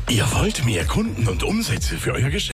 Ihr wollt mehr Kunden und Umsätze für euer Geschäft?